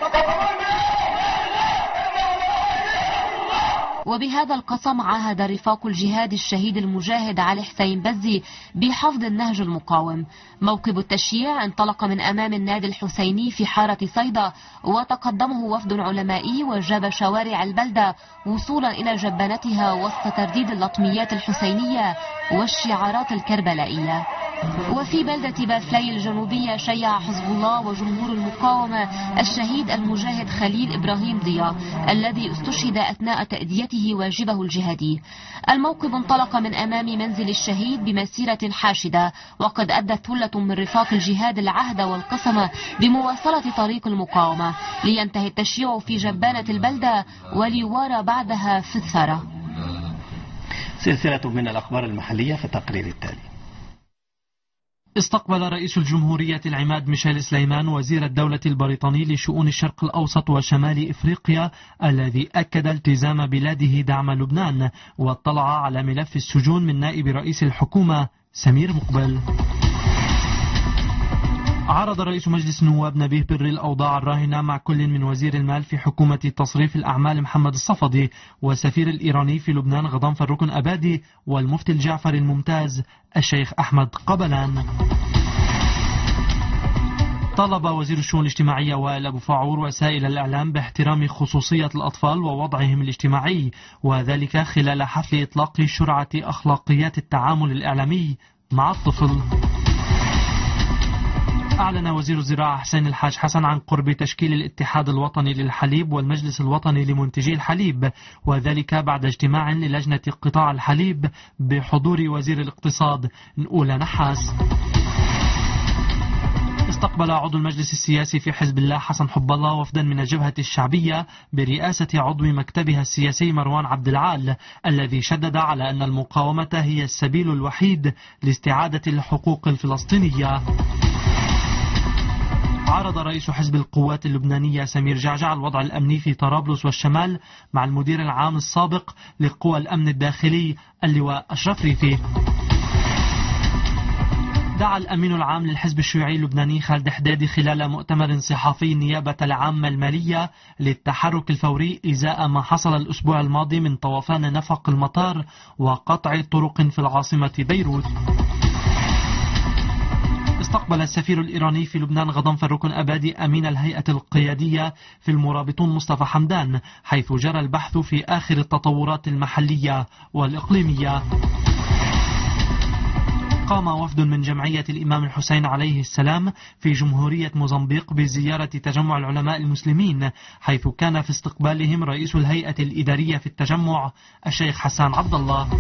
وبهذا القسم عاهد رفاق الجهاد الشهيد المجاهد علي حسين بزي بحفظ النهج المقاوم. موكب التشييع انطلق من أمام النادي الحسيني في حارة صيدا، وتقدمه وفد علمائي وجاب شوارع البلدة وصولا إلى جبانتها وسط ترديد اللطميات الحسينية والشعارات الكربلائية. وفي بلدة بافلاي الجنوبية شيع حزب الله وجمهور المقاومة الشهيد المجاهد خليل إبراهيم ضياء الذي استشهد أثناء تأديته واجبه الجهادي. الموكب انطلق من أمام منزل الشهيد بمسيرة حاشدة، وقد أدت ثلة من رفاق الجهاد العهد والقسم بمواصلة طريق المقاومة، لينتهي التشييع في جبانة البلدة وليوارى بعدها في الثرى. سلسلة من الأخبار المحلية في التقرير التالي. استقبل رئيس الجمهورية العماد ميشيل سليمان وزير الدولة البريطاني لشؤون الشرق الأوسط وشمال إفريقيا الذي أكد التزام بلاده دعم لبنان، واطلع على ملف السجون من نائب رئيس الحكومة سمير مقبل. عرض رئيس مجلس النواب نبيه بري الأوضاع الراهنة مع كل من وزير المال في حكومة تصريف الأعمال محمد الصفدي وسفير الإيراني في لبنان غضنفر ركن أبادي والمفتي الجعفري الممتاز الشيخ أحمد قبلان. طالب وزير الشؤون الاجتماعية وائل أبو فاعور وسائل الإعلام باحترام خصوصية الأطفال ووضعهم الاجتماعي، وذلك خلال حفل إطلاق شرعة أخلاقيات التعامل الإعلامي مع الطفل. أعلن وزير الزراعة حسين الحاج حسن عن قرب تشكيل الاتحاد الوطني للحليب والمجلس الوطني لمنتجي الحليب، وذلك بعد اجتماع للجنة قطاع الحليب بحضور وزير الاقتصاد نقول نحاس. استقبل عضو المجلس السياسي في حزب الله حسن حب الله وفدا من الجبهة الشعبية برئاسة عضو مكتبها السياسي مروان عبد العال، الذي شدد على أن المقاومة هي السبيل الوحيد لاستعادة الحقوق الفلسطينية. عرض رئيس حزب القوات اللبنانية سمير جعجع الوضع الأمني في طرابلس والشمال مع المدير العام السابق لقوى الأمن الداخلي اللواء أشرف ريفي. دعا الأمين العام للحزب الشيوعي اللبناني خالد حدادي خلال مؤتمر صحفي النيابة العامة المالية للتحرك الفوري إزاء ما حصل الأسبوع الماضي من طوفان نفق المطار وقطع طرق في العاصمة بيروت. استقبل السفير الإيراني في لبنان غضنفر ركن أبادي أمين الهيئة القيادية في المرابطون مصطفى حمدان، حيث جرى البحث في آخر التطورات المحلية والإقليمية. قام وفد من جمعية الإمام الحسين عليه السلام في جمهورية موزمبيق بزيارة تجمع العلماء المسلمين، حيث كان في استقبالهم رئيس الهيئة الإدارية في التجمع الشيخ حسان عبد الله.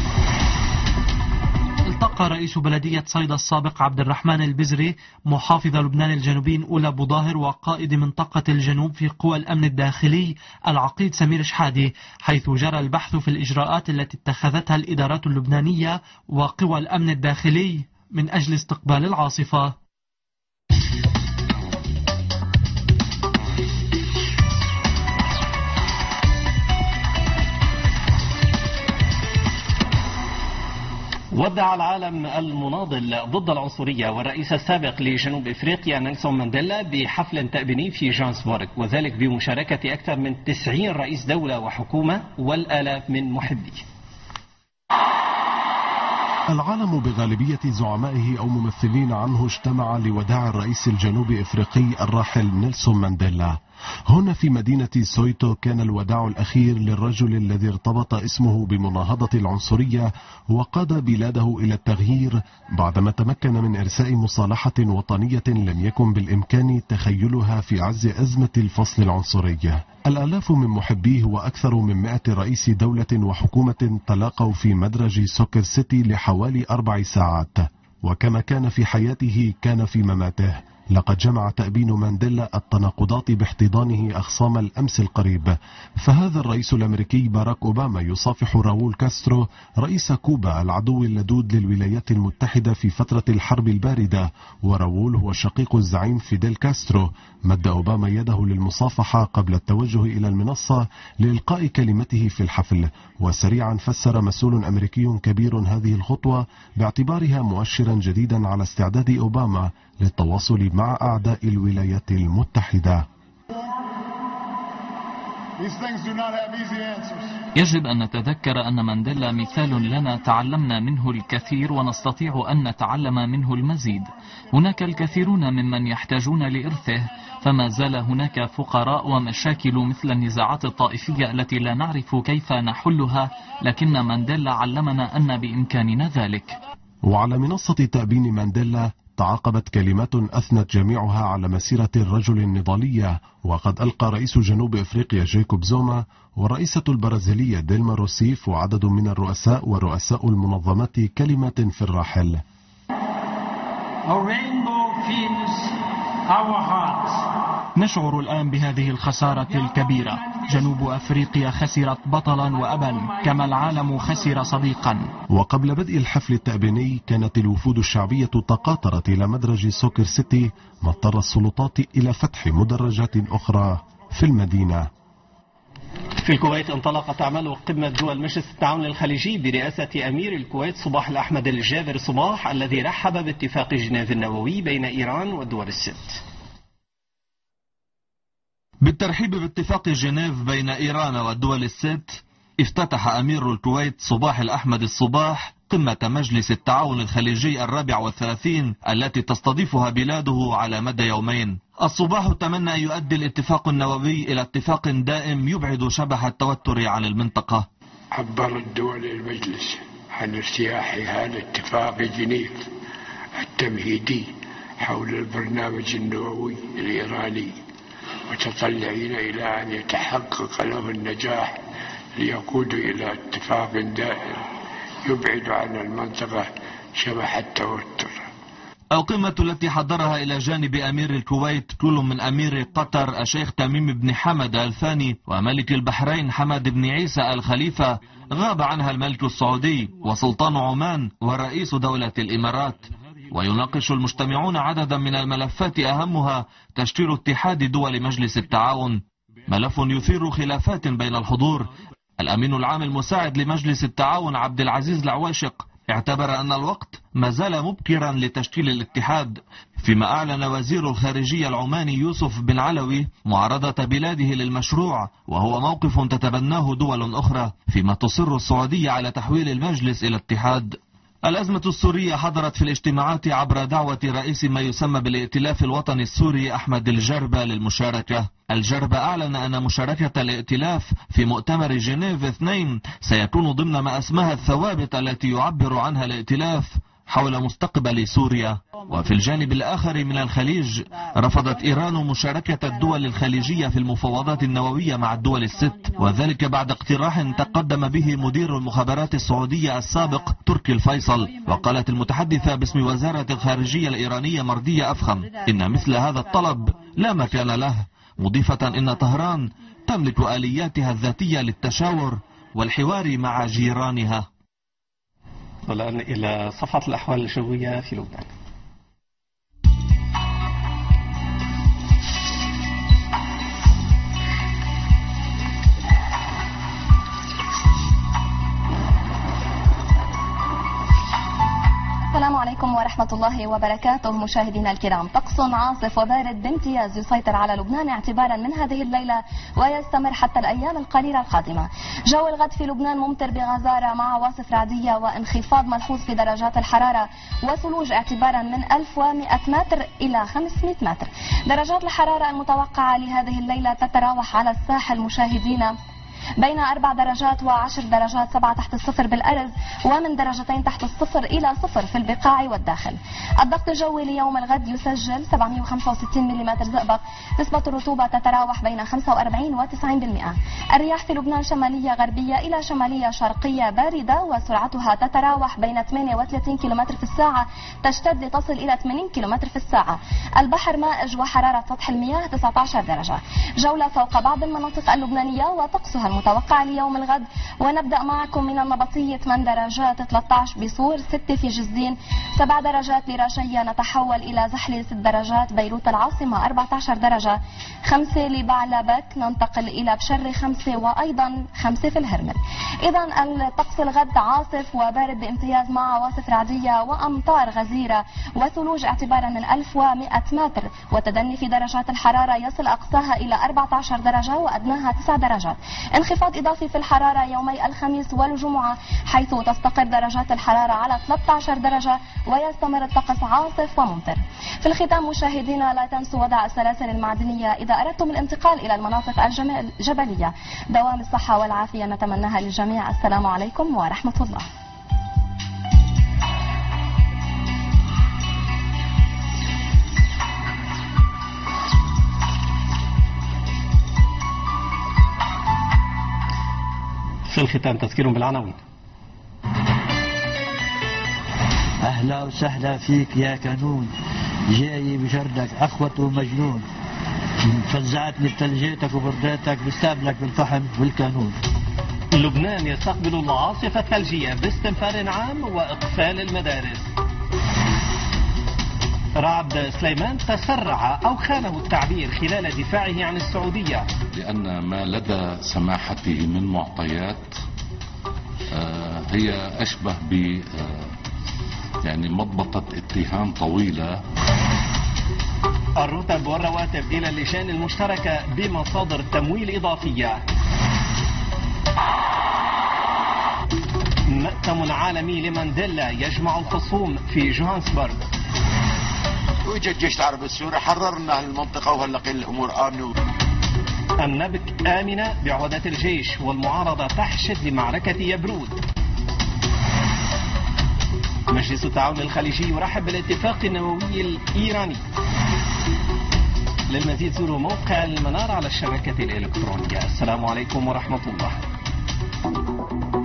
التقى رئيس بلدية صيدا السابق عبد الرحمن البزري محافظ لبنان الجنوبي أولى أبو ظاهر وقائد منطقة الجنوب في قوى الأمن الداخلي العقيد سمير شحادي، حيث جرى البحث في الإجراءات التي اتخذتها الإدارات اللبنانية وقوى الأمن الداخلي من أجل استقبال العاصفة. ودع العالم المناضل ضد العنصرية والرئيس السابق لجنوب إفريقيا نيلسون مانديلا بحفل تأبيني في جوهانسبورغ، وذلك بمشاركة أكثر من 90 رئيس دولة وحكومة والآلاف من محبيه. العالم بغالبية زعمائه أو ممثلين عنه اجتمع لوداع الرئيس الجنوبي إفريقي الراحل نيلسون مانديلا. هنا في مدينة سويتو كان الوداع الأخير للرجل الذي ارتبط اسمه بمناهضة العنصرية وقاد بلاده إلى التغيير بعدما تمكن من إرساء مصالحة وطنية لم يكن بالإمكان تخيلها في عز أزمة الفصل العنصري. الآلاف من محبيه وأكثر من 100 رئيس دولة وحكومة تلاقوا في مدرج سوكر سيتي لحوالي 4 ساعات، وكما كان في حياته كان في مماته. لقد جمع تأبين مانديلا التناقضات باحتضانه أخصام الأمس القريب. فهذا الرئيس الأمريكي باراك أوباما يصافح راؤول كاسترو رئيس كوبا العدو اللدود للولايات المتحدة في فترة الحرب الباردة، وراؤول هو شقيق الزعيم فيديل كاسترو. مد أوباما يده للمصافحة قبل التوجه إلى المنصة لإلقاء كلمته في الحفل. وسريعا فسر مسؤول أمريكي كبير هذه الخطوة باعتبارها مؤشرا جديدا على استعداد أوباما للتواصل مع أعداء الولايات المتحدة. يجب أن نتذكر أن مانديلا مثال لنا تعلمنا منه الكثير ونستطيع أن نتعلم منه المزيد. هناك الكثيرون ممن يحتاجون لإرثه، فما زال هناك فقراء ومشاكل مثل النزاعات الطائفية التي لا نعرف كيف نحلها، لكن مانديلا علمنا أن بإمكاننا ذلك. وعلى منصة تأبين مانديلا تعاقبت كلمات أثنت جميعها على مسيرة الرجل النضالية. وقد ألقى رئيس جنوب أفريقيا جايكوب زوما والرئيسة البرازيلية ديلما روسيف وعدد من الرؤساء ورؤساء المنظمات كلمات في الراحل. نشعر الآن بهذه الخسارة الكبيرة. جنوب أفريقيا خسرت بطلا وأبا، كما العالم خسر صديقا. وقبل بدء الحفل التأبيني كانت الوفود الشعبية تقاطرت إلى مدرج سوكر سيتي، ما اضطر السلطات إلى فتح مدرجات أخرى في المدينة. في الكويت انطلقت أعمال قمة دول مجلس التعاون الخليجي برئاسة أمير الكويت صباح الأحمد الجابر صباح، الذي رحب باتفاق جنيف النووي بين إيران والدول الست. بالترحيب باتفاق جنيف بين إيران والدول الست، افتتح أمير الكويت صباح الأحمد الصباح قمة مجلس التعاون الخليجي 34 التي تستضيفها بلاده على مدى يومين. الصباح تمنى أن يؤدي الاتفاق النووي إلى اتفاق دائم يبعد شبح التوتر عن المنطقة. عبرت دول المجلس عن ارتياحها لاتفاق جنيف التمهيدي حول البرنامج النووي الإيراني، متطلعين إلى أن يتحقق له النجاح ليقود إلى اتفاق دائم يبعد عن المنطقة شبح التوتر. القمة التي حضرها إلى جانب أمير الكويت كل من أمير قطر الشيخ تميم بن حمد الثاني وملك البحرين حمد بن عيسى الخليفة، غاب عنها الملك السعودي وسلطان عمان ورئيس دولة الإمارات. ويناقش المجتمعون عددا من الملفات أهمها تشكيل اتحاد دول مجلس التعاون، ملف يثير خلافات بين الحضور. الأمين العام المساعد لمجلس التعاون عبد العزيز العواشق اعتبر أن الوقت ما زال مبكرا لتشكيل الاتحاد، فيما أعلن وزير الخارجية العماني يوسف بن علوي معارضة بلاده للمشروع، وهو موقف تتبناه دول أخرى، فيما تصر السعودية على تحويل المجلس إلى اتحاد. الأزمة السورية حضرت في الاجتماعات عبر دعوة رئيس ما يسمى بالائتلاف الوطني السوري أحمد الجربة للمشاركة. الجربة أعلن أن مشاركة الائتلاف في مؤتمر جنيف 2 سيكون ضمن ما اسمها الثوابت التي يعبر عنها الائتلاف حول مستقبل سوريا. وفي الجانب الآخر من الخليج، رفضت إيران مشاركة الدول الخليجية في المفاوضات النووية مع الدول الست، وذلك بعد اقتراح تقدم به مدير المخابرات السعودية السابق تركي الفيصل. وقالت المتحدثة باسم وزارة الخارجية الإيرانية مردية أفخم إن مثل هذا الطلب لا مكان له، مضيفة إن طهران تملك آلياتها الذاتية للتشاور والحوار مع جيرانها. والآن إلى صفحة الأحوال الجوية في لبنان. السلام عليكم ورحمة الله وبركاته مشاهدينا الكرام. طقس عاصف وبارد بامتياز يسيطر على لبنان اعتبارا من هذه الليلة ويستمر حتى الأيام القليلة القادمة. جو الغد في لبنان ممطر بغزارة مع عواصف رعدية وانخفاض ملحوظ في درجات الحرارة وثلوج اعتبارا من 1100 متر إلى 500 متر. درجات الحرارة المتوقعة لهذه الليلة تتراوح على الساحل مشاهدينا بين 4 درجات و10 درجات 7 تحت الصفر بالأرز، ومن درجتين تحت الصفر إلى 0 في البقاع والداخل. الضغط الجوي ليوم الغد يسجل 765 ملم زئبق. نسبة الرطوبة تتراوح بين 45 و 90%. الرياح في لبنان شمالية غربية إلى شمالية شرقية باردة، وسرعتها تتراوح بين 38 كم في الساعة تشتد لتصل إلى 80 كم في الساعة. البحر مائج وحرارة سطح المياه 19 درجة. جولة فوق بعض المناطق اللبنانية وطقسها المتوقع ليوم الغد، ونبدأ معكم من النبطية 8 درجات، 13 بصور، 6 في جزدين، 7 درجات لرشية، نتحول إلى زحلة 6 درجات، بيروت العاصمة 14 درجة، 5 لبعلبك، ننتقل إلى بشري 5، وأيضا 5 في الهرمل. إذا الطقس الغد عاصف وبارد بامتياز مع عواصف رعدية وأمطار غزيرة وثلوج اعتبارا من 1100 متر، وتدني في درجات الحرارة يصل أقصاها إلى 14 درجة وأدناها 9 درجات. انخفاض إضافي في الحرارة يومي الخميس والجمعة، حيث تستقر درجات الحرارة على 13 درجة ويستمر الطقس عاصف وممطر. في الختام مشاهدينا، لا تنسوا وضع السلاسل المعدنية إذا أردتم الانتقال إلى المناطق الجبلية. دوام الصحة والعافية نتمناها للجميع. السلام عليكم ورحمة الله. في الختام تذكير بالعناوين. أهلا وسهلا فيك يا كانون، جاي بجردك أخوة ومجنون، فزعتني بتلجيتك وبرديتك، بستقبلك بالفحم والكانون. لبنان يستقبل العاصفة الثلجية باستنفار عام وإقفال المدارس. رعد سليمان تسرع أو خانه التعبير خلال دفاعه عن السعودية، لأن ما لدى سماحته من معطيات هي أشبه ب يعني مضبطة اتهام طويلة. الرتب والرواتب إلى اللجان المشتركة بمصادر تمويل إضافية. مؤتمر عالمي لمانديلا يجمع الخصوم في جوهانسبرغ. وجد الجيش العربي السوري، حررنا المنطقة وهلا الأمور آمنة. النبك آمنة بعودة الجيش، والمعارضة تحشد لمعركة يبرود. مجلس التعاون الخليجي يرحب بالاتفاق النووي الإيراني. للمزيد زوروا موقع المنار على الشبكة الإلكترونية. السلام عليكم ورحمة الله.